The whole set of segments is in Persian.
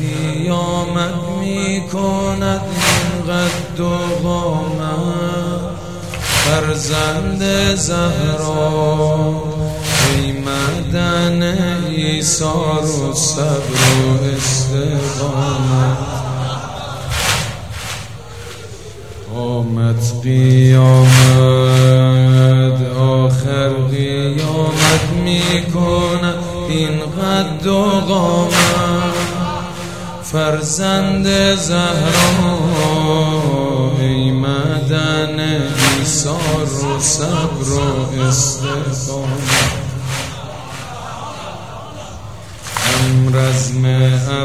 قیامت میکند این قد و قامت فرزند زهرا ای معدن ایثار و صبر و استقامت آمد قیامت آخر قیامت میکند این قد و قامت فرزند زهرا ای معدن ایثار و صبر و استقامت رزم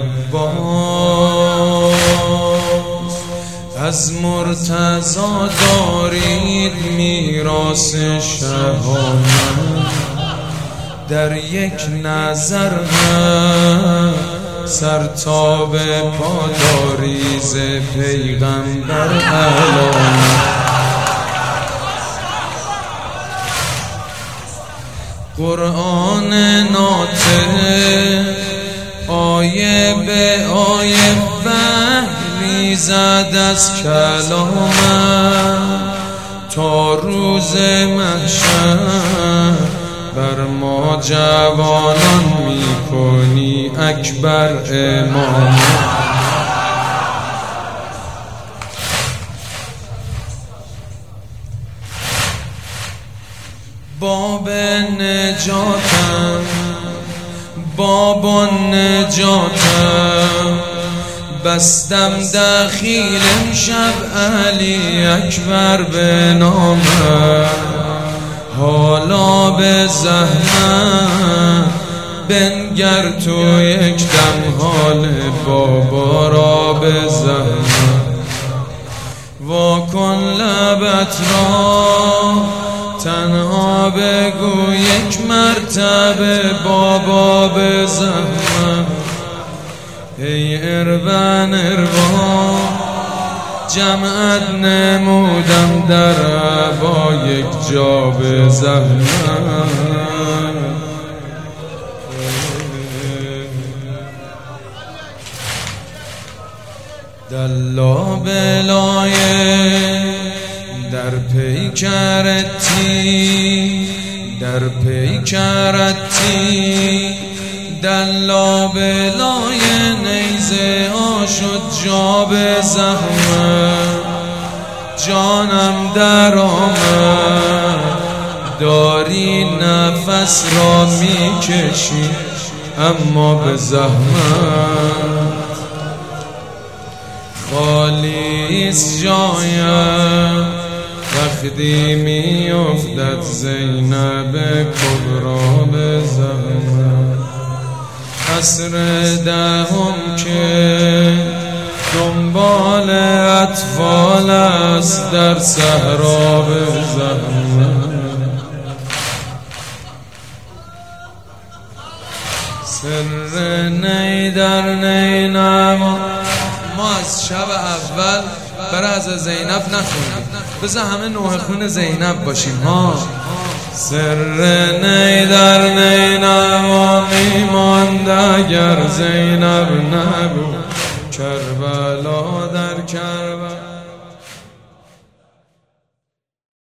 عباس از مرتضی دارید میراث شهامت در یک نظر سرتاب پاداری ز پیغمبر علامت قرآن ناطق آیه به آیه وحی زد از کلامت تا روز محشر بر ما جوانان میکنی اکبر امامت باب نجاتم بابا نجاتم بستم دخیل امشب علی اکبر به نامم حالا به زحمت بنگر تو یک دم حال بابا را به زحمت واکن لبت را تنها بگو یک مرتبه بابا به زحمت ای اربن اربان جمعت نمودم در عبا یک جا به زحمت دلا بلایه در پیکرتی در پیکرتی دلا بلای نیزه ها شد جا به زحمت جانم در آمد داری نفس را میکشی اما به زحمت خالیست جایم وقتی میافتد زینب کبرا به زحمت عصر دهم که دنبال اطفال است در صحرا به زحمت سر نی در نی نما ما از شب اول برای از زینب نخونیم بذار همه نوح خون زینب باشیم ها سر نی در نی نما میماند اگر زینب نبود کربلا در کربلا